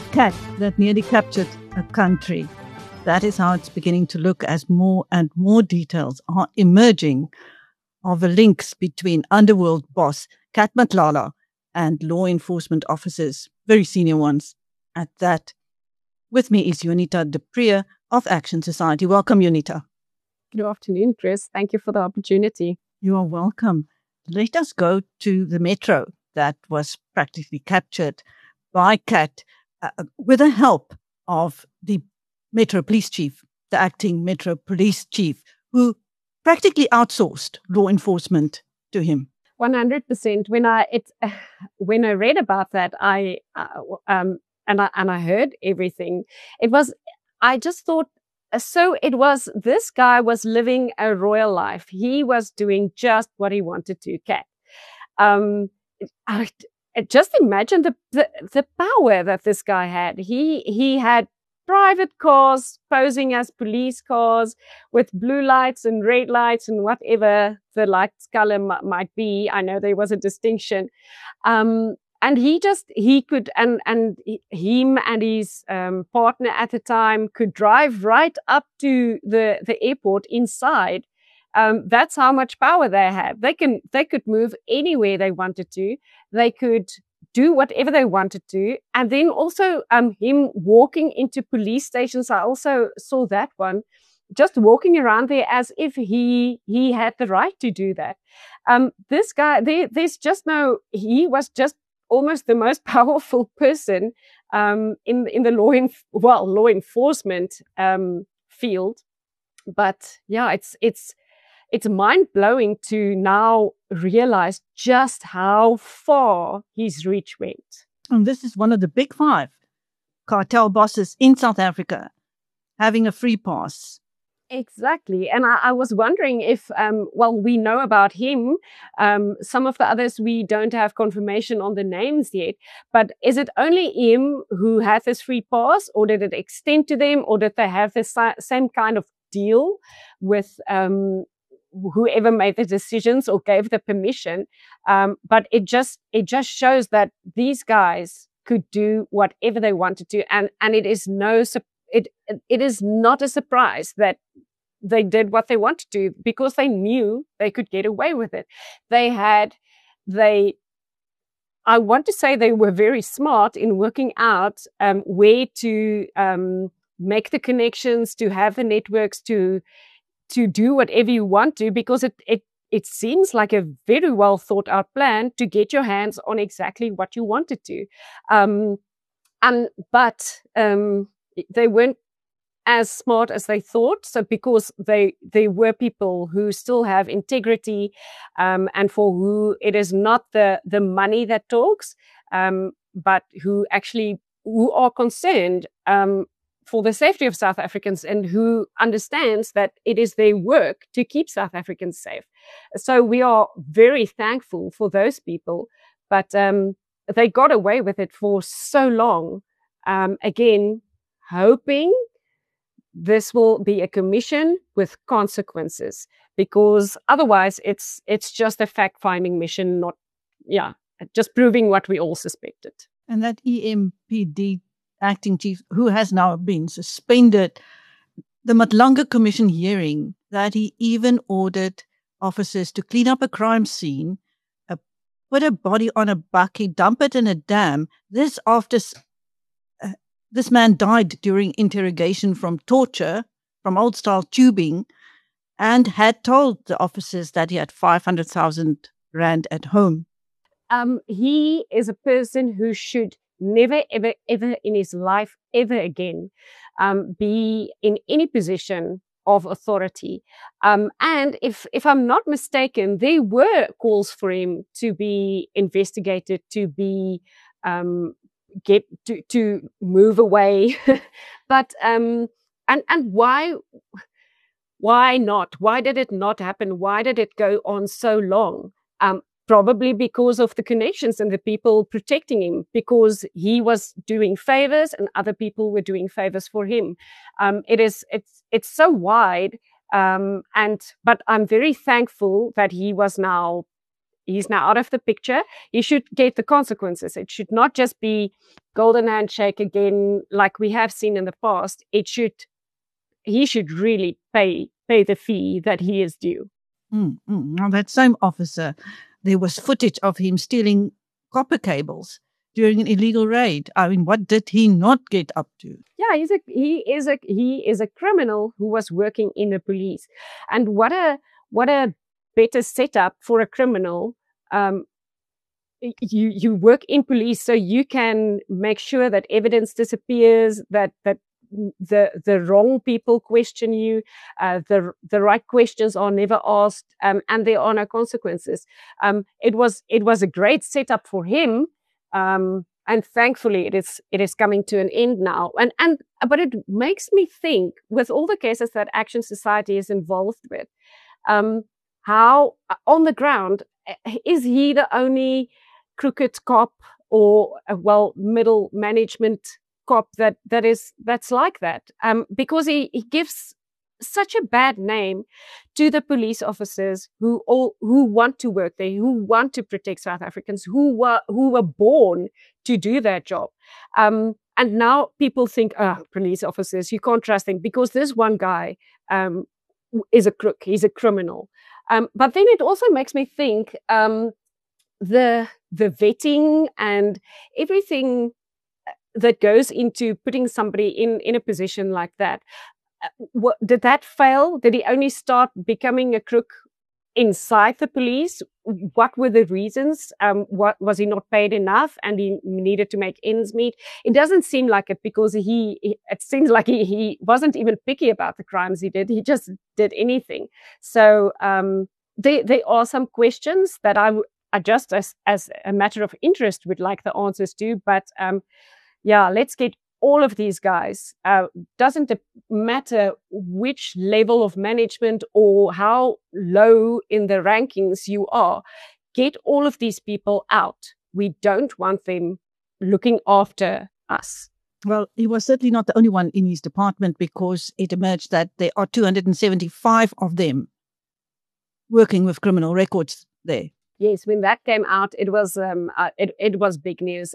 cat that nearly captured a country. That is how it's beginning to look, as more and more details are emerging of the links between underworld boss Cat Matlala and law enforcement officers, very senior ones at that. With me is Unita de Prier of Action Society. Welcome, Unita. Good afternoon, Chris. Thank you for the opportunity. You are welcome. Let us go to the metro that was practically captured by Cat with the help of the Metro Police Chief, the acting Metro Police Chief, who practically outsourced law enforcement to him. 100%. When I read about that, I heard everything. I just thought, this guy was living a royal life. He was doing just what he wanted to, Cat. Just imagine the power that this guy had. He had private cars posing as police cars with blue lights and red lights and whatever the light's color might be. I know there was a distinction. And him and his partner at the time could drive right up to the airport inside. That's how much power they had. They could move anywhere they wanted to. They could do whatever they wanted to. And then also, him walking into police stations. I also saw that one, just walking around there as if he had the right to do that. This guy, he was just almost the most powerful person, in the law enforcement, field. But yeah, it's mind-blowing to now realize just how far his reach went. And this is one of the big five cartel bosses in South Africa having a free pass. Exactly. And I was wondering if, we know about him. Some of the others, we don't have confirmation on the names yet. But is it only him who had this free pass, or did it extend to them, or did they have the same kind of deal with whoever made the decisions or gave the permission? But it just shows that these guys could do whatever they wanted to, and it is it is not a surprise that they did what they wanted to, because they knew they could get away with it. I want to say they were very smart in working out where to make the connections, to have the networks, to do whatever you want to, because it seems like a very well thought out plan to get your hands on exactly what you wanted to. But they weren't as smart as they thought. So because they were people who still have integrity, and for who it is not the money that talks, but who are concerned for the safety of South Africans, and who understands that it is their work to keep South Africans safe. So we are very thankful for those people, but they got away with it for so long. Again, hoping this will be a commission with consequences, because otherwise it's just a fact-finding mission, just proving what we all suspected. And that EMPD acting chief, who has now been suspended, the Matlanga Commission hearing that he even ordered officers to clean up a crime scene, put a body on a bucket, dump it in a dam. This after this man died during interrogation from torture, from old-style tubing, and had told the officers that he had 500,000 rand at home. He is a person who should never, ever, ever in his life, ever again, be in any position of authority. And if I'm not mistaken, there were calls for him to be investigated, to be to move away. But and why not? Why did it not happen? Why did it go on so long? Probably because of the connections and the people protecting him, because he was doing favors and other people were doing favors for him. It's so wide. But I'm very thankful that he was now He's now out of the picture. He should get the consequences. It should not just be golden handshake again, like we have seen in the past. He should really pay the fee that he is due. Now, that same officer, there was footage of him stealing copper cables during an illegal raid. I mean, what did he not get up to? Yeah, he is a criminal who was working in the police, and what a better setup for a criminal. You work in police, so you can make sure that evidence disappears, that the wrong people question you, the right questions are never asked, and there are no consequences. It was a great setup for him, and thankfully it is coming to an end now. But it makes me think, with all the cases that Action Society is involved with, how on the ground is he the only crooked cop or middle management cop that's like that, because he gives such a bad name to the police officers who want to work there, who want to protect South Africans, who were born to do that job. And now people think, police officers, you can't trust them because this one guy is a crook, he's a criminal. But then it also makes me think, the vetting and everything that goes into putting somebody in a position like that. Did that fail? Did he only start becoming a crook inside the police? What were the reasons? What was he not paid enough and he needed to make ends meet? It doesn't seem like it, because it seems like he wasn't even picky about the crimes he did. He just did anything. So there are some questions that I just as a matter of interest would like the answers to. But let's get all of these guys. Doesn't matter which level of management or how low in the rankings you are, get all of these people out. We don't want them looking after us. Well, he was certainly not the only one in his department, because it emerged that there are 275 of them working with criminal records there. Yes, when that came out, it was it was big news,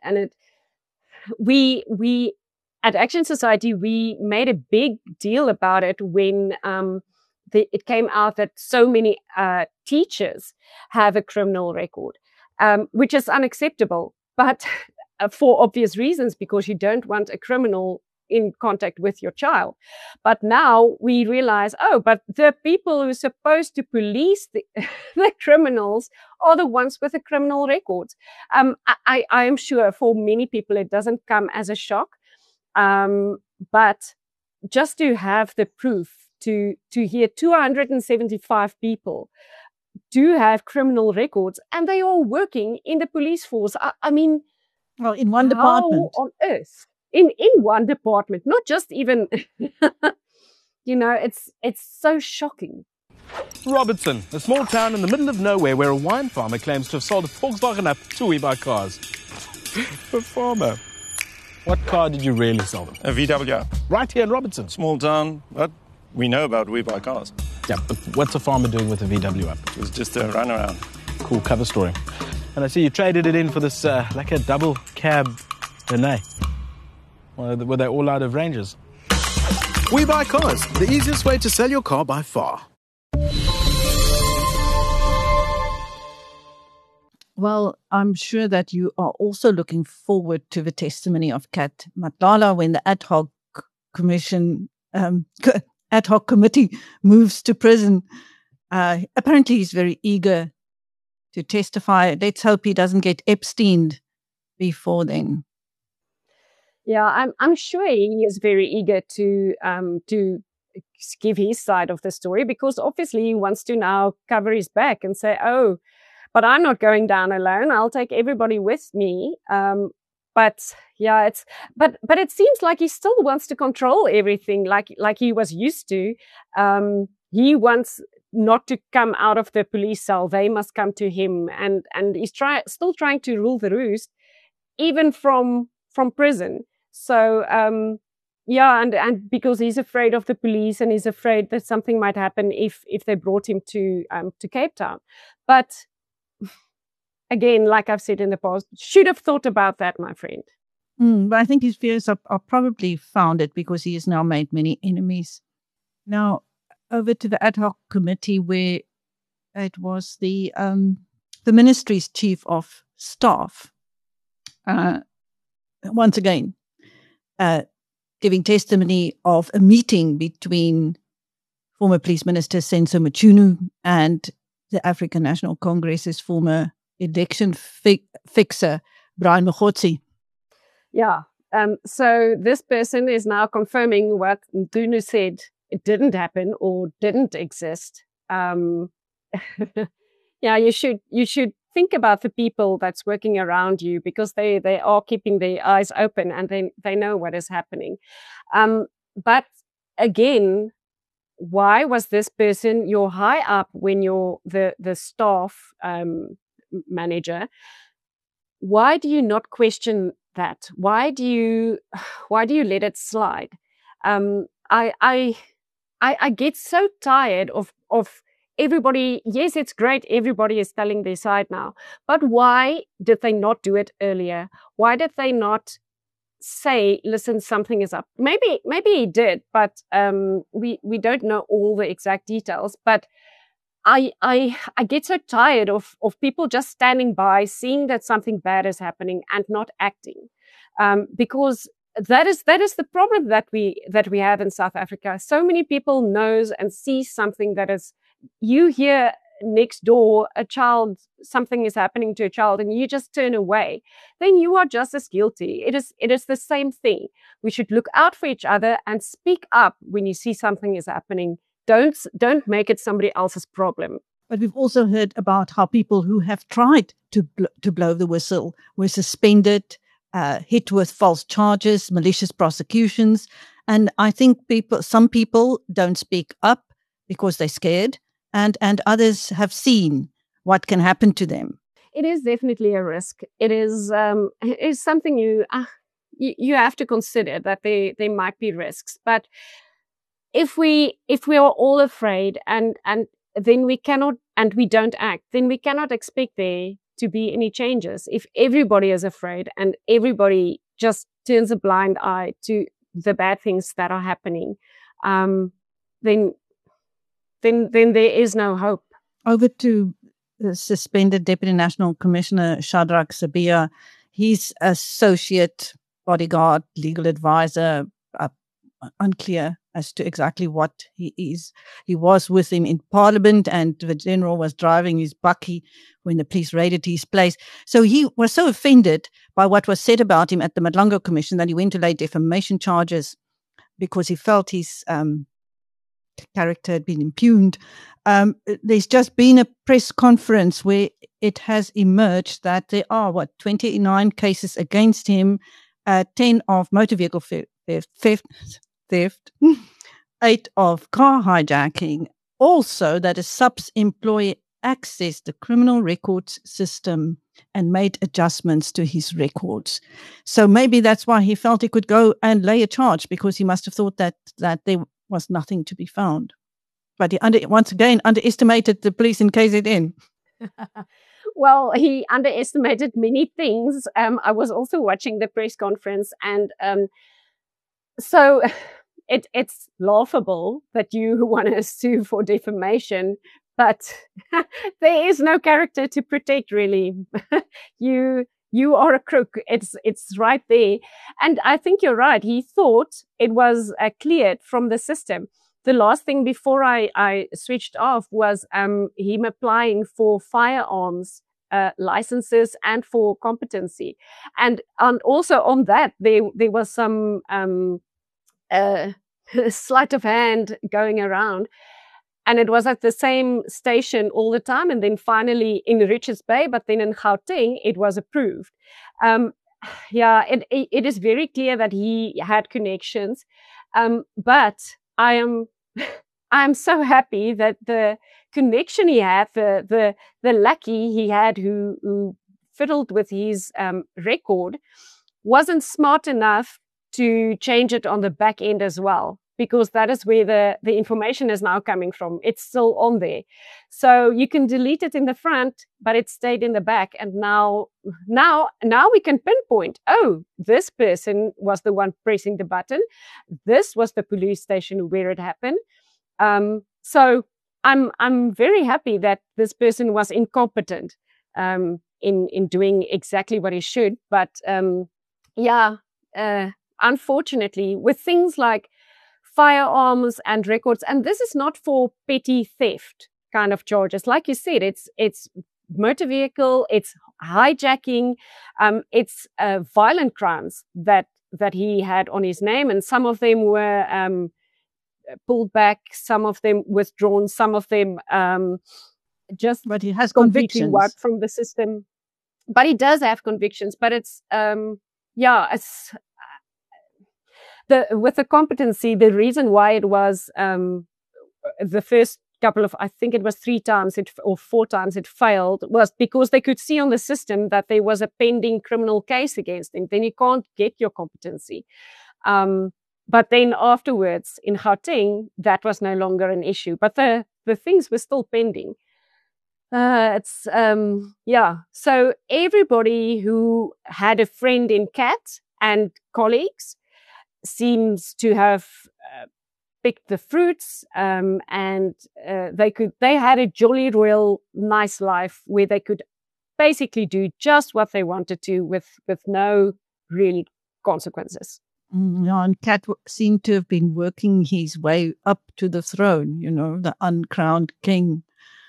we at Action Society, we made a big deal about it when it came out that so many teachers have a criminal record, which is unacceptable, but for obvious reasons, because you don't want a criminal in contact with your child. But now we realize, but the people who are supposed to police the criminals are the ones with the criminal records. I am sure for many people it doesn't come as a shock, but just to have the proof, to hear 275 people do have criminal records and they are working in the police force. I mean, well, in one department. How on earth? In one department, not just even, it's so shocking. Robertson, a small town in the middle of nowhere where a wine farmer claims to have sold a Volkswagen up to WeBuyCars. A farmer. What car did you really sell them? A VW. Right here in Robertson. Small town, but we know about WeBuyCars. Yeah, but what's a farmer doing with a VW up? It was just a runaround. Cool cover story. And I see you traded it in for this, like a double cab Renault. Were they all out of ranges? WeBuyCars, the easiest way to sell your car by far. Well, I'm sure that you are also looking forward to the testimony of Kat Matlala when the ad hoc committee moves to prison. Apparently, he's very eager to testify. Let's hope he doesn't get Epsteined before then. Yeah, I'm sure he is very eager to give his side of the story, because obviously he wants to now cover his back and say, but I'm not going down alone. I'll take everybody with me. But it seems like he still wants to control everything like he was used to. He wants not to come out of the police cell. They must come to him. And he's still trying to rule the roost, even from prison. So, and because he's afraid of the police and he's afraid that something might happen if they brought him to Cape Town. But again, like I've said in the past, should have thought about that, my friend. But I think his fears are probably founded because he has now made many enemies. Now, over to the ad hoc committee where it was the ministry's chief of staff, once again, giving testimony of a meeting between former police minister Senzo Mchunu and the African National Congress's former election fixer, Brian Mogotsi. Yeah. So this person is now confirming what Mchunu said it didn't happen or didn't exist. Yeah, you should think about the people that's working around you, because they are keeping their eyes open and they know what is happening. But again, why was this person your high up when you're the staff manager? Why do you not question that? Why do you let it slide? I get so tired of everybody. Yes, it's great. Everybody is telling their side now, but why did they not do it earlier? Why did they not say, listen, something is up? Maybe he did, but we don't know all the exact details. But I get so tired of people just standing by, seeing that something bad is happening and not acting, because that is the problem that we have in South Africa. So many people knows and see something that is, you hear next door something is happening to a child and you just turn away, then you are just as guilty. It is the same thing. We should look out for each other and speak up when you see something is happening. Don't make it somebody else's problem. But we've also heard about how people who have tried to blow the whistle were suspended, hit with false charges, malicious prosecutions. And I think some people don't speak up because they're scared, and others have seen what can happen to them. It is definitely a risk. It is something you have to consider, that there might be risks. But if we are all afraid and then we cannot, and we don't act, then we cannot expect there to be any changes. If everybody is afraid and everybody just turns a blind eye to the bad things that are happening, then there is no hope. Over to the suspended Deputy National Commissioner Shadrack Sibiya. He's associate bodyguard, legal advisor, unclear as to exactly what he is. He was with him in Parliament, and the general was driving his bakkie when the police raided his place. So he was so offended by what was said about him at the Madlango Commission that he went to lay defamation charges because he felt his character had been impugned. There's just been a press conference where it has emerged that there are 29 cases against him, 10 of motor vehicle theft, 8 of car hijacking. Also, that a SAPS employee accessed the criminal records system and made adjustments to his records. So maybe that's why he felt he could go and lay a charge, because he must have thought that there was nothing to be found. But he once again underestimated the police in KZN. Well, he underestimated many things. I was also watching the press conference, and so it's laughable that you want to sue for defamation, but there is no character to protect, really. You are a crook. It's right there. And I think you're right. He thought it was cleared from the system. The last thing before I switched off was him applying for firearms licenses and for competency. And also on that, there was some sleight of hand going around. And it was at the same station all the time. And then finally in Richards Bay, but then in Gauteng, it was approved. It is very clear that he had connections. But I am so happy that the connection he had, the lackey he had who fiddled with his record, wasn't smart enough to change it on the back end as well. because that is where the information is now coming from. It's still on there. So you can delete it in the front, but it stayed in the back. And now we can pinpoint, oh, this person was the one pressing the button. This was the police station where it happened. So I'm very happy that this person was incompetent in doing exactly what he should. But unfortunately, with things like firearms and records, and this is not for petty theft kind of charges. Like you said, it's motor vehicle, it's hijacking, it's violent crimes that he had on his name, and some of them were pulled back, some of them withdrawn, some of them just but he has completely convictions. wiped from the system. But he does have convictions. But it's with the competency, the reason why it was the first couple of, I think it was 3 times or 4 times it failed, was because they could see on the system that there was a pending criminal case against him. Then you can't get your competency. But then afterwards in Gauteng, that was no longer an issue. But the things were still pending. So everybody who had a friend in CAT and colleagues seems to have picked the fruits, and they had a jolly, real, nice life where they could basically do just what they wanted to with no real consequences. And Cat seemed to have been working his way up to the throne, the uncrowned king.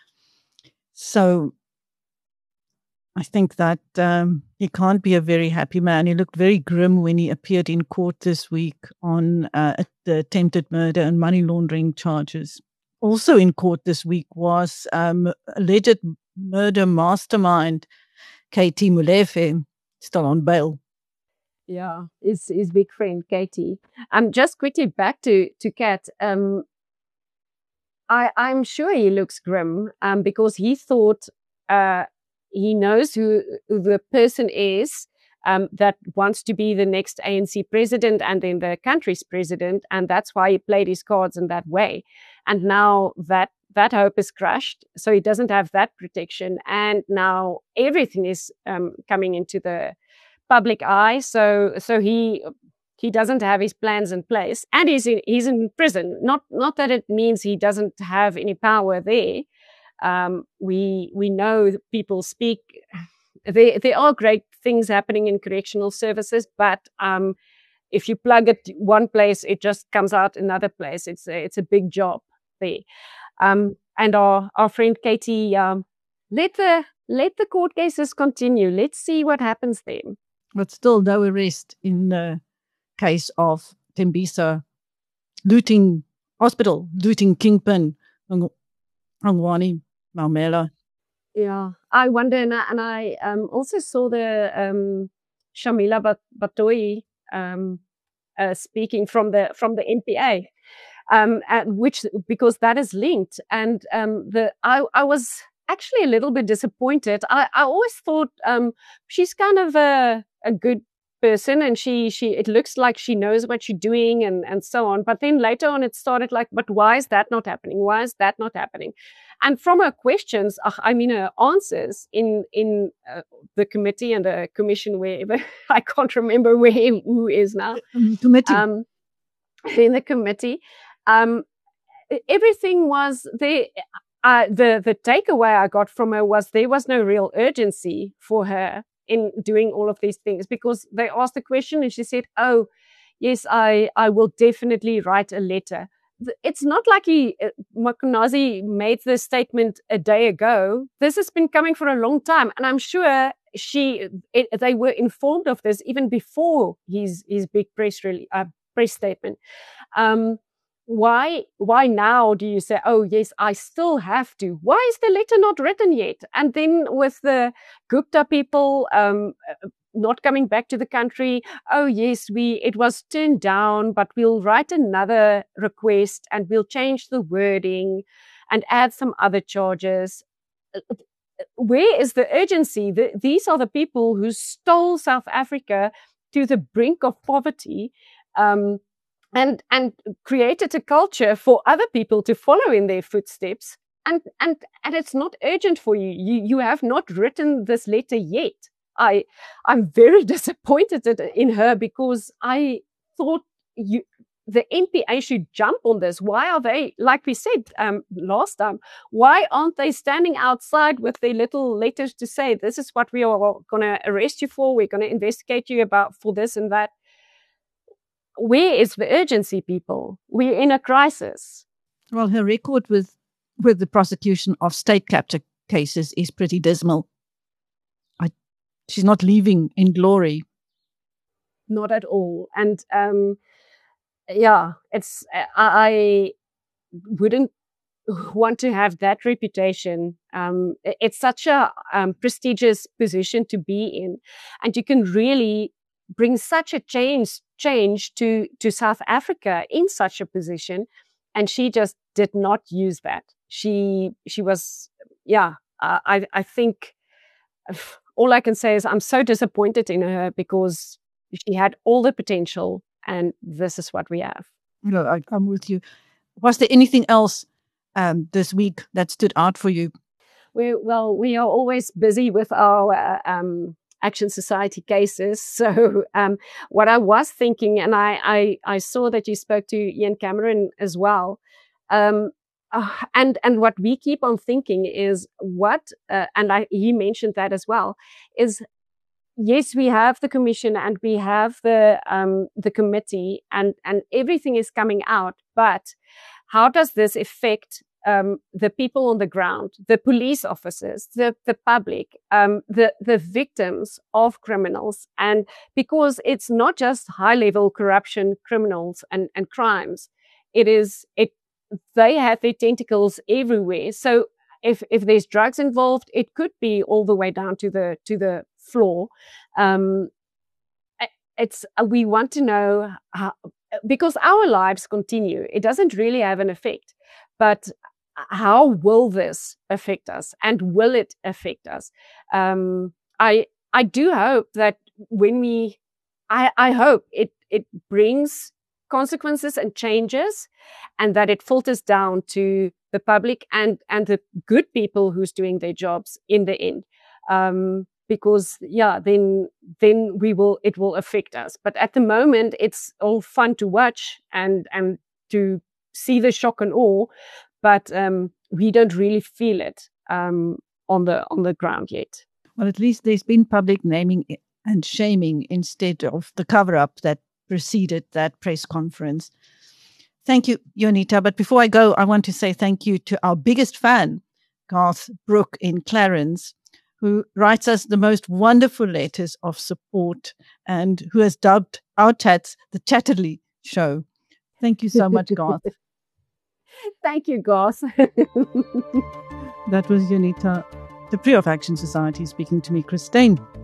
So I think that he can't be a very happy man. He looked very grim when he appeared in court this week on the attempted murder and money laundering charges. Also in court this week was alleged murder mastermind Katie Molefe, still on bail. Yeah, his big friend Katie. Just quickly back to Cat. I'm sure he looks grim because he thought he knows who the person is that wants to be the next ANC president and then the country's president, and that's why he played his cards in that way. And now that hope is crushed, so he doesn't have that protection, and now everything is coming into the public eye. So he doesn't have his plans in place, and he's in prison. Not that it means he doesn't have any power there. We know people speak. There are great things happening in correctional services, but if you plug it one place, it just comes out another place. It's a big job there. And our friend Katie, let the court cases continue. Let's see what happens there. But still no arrest in the case of Tembisa looting hospital, looting kingpin, Angwani Maumela. Yeah, I wonder, and I also saw the Shamila Batoyi speaking from the NPA, which because that is linked, and I was actually a little bit disappointed. I always thought she's kind of a good person, and she it looks like she knows what she's doing and so on. But then later on, it started like, but why is that not happening? Why is that not happening? And from her questions, her answers in the committee and the commission, wherever I can't remember who is now. Committee. In the committee, everything was there. The takeaway I got from her was there was no real urgency for her in doing all of these things, because they asked the question and she said, "Oh, yes, I will definitely write a letter." It's not like Mkhwanazi made this statement a day ago. This has been coming for a long time, and I'm sure they were informed of this even before his big press statement. Why now do you say, oh, yes, I still have to? Why is the letter not written yet? And then with the Gupta people not coming back to the country, oh, yes, it was turned down, but we'll write another request and we'll change the wording and add some other charges. Where is the urgency? These are the people who stole South Africa to the brink of poverty. and created a culture for other people to follow in their footsteps. And it's not urgent for you. You have not written this letter yet. I'm very disappointed in her, because I thought the NPA should jump on this. Why are they, like we said last time, why aren't they standing outside with their little letters to say, this is what we are going to arrest you for, we're going to investigate you for this and that? Where is the urgency, people? We're in a crisis. Well, her record with the prosecution of state capture cases is pretty dismal. She's not leaving in glory. Not at all. And it's I wouldn't want to have that reputation. It's such a prestigious position to be in, and you can really bring such a change to South Africa in such a position. And she just did not use that. She was, I think all I can say is I'm so disappointed in her, because she had all the potential, and this is what we have. No, I'm with you. Was there anything else this week that stood out for you? We are always busy with our Action Society cases. So what I was thinking, and I saw that you spoke to Ian Cameron as well, and what we keep on thinking is he mentioned that as well, is yes, we have the commission and we have the committee, and everything is coming out, but how does this affect the people on the ground, the police officers, the public, the victims of criminals? And because it's not just high level corruption, criminals and crimes, they have their tentacles everywhere. So if there's drugs involved, it could be all the way down to the floor. We want to know how, because our lives continue. It doesn't really have an effect, but how will this affect us, and will it affect us? I do hope that I hope it brings consequences and changes, and that it filters down to the public and the good people who's doing their jobs in the end. Because then it will affect us. But at the moment, it's all fun to watch and to see the shock and awe, but we don't really feel it on the ground yet. Well, at least there's been public naming and shaming instead of the cover-up that preceded that press conference. Thank you, Jonita. But before I go, I want to say thank you to our biggest fan, Garth Brooke in Clarence, who writes us the most wonderful letters of support and who has dubbed our chats the Chatterley Show. Thank you so much, Garth. Thank you, Garth. That was Jonita, the Pre of Action Society, speaking to me, Christine.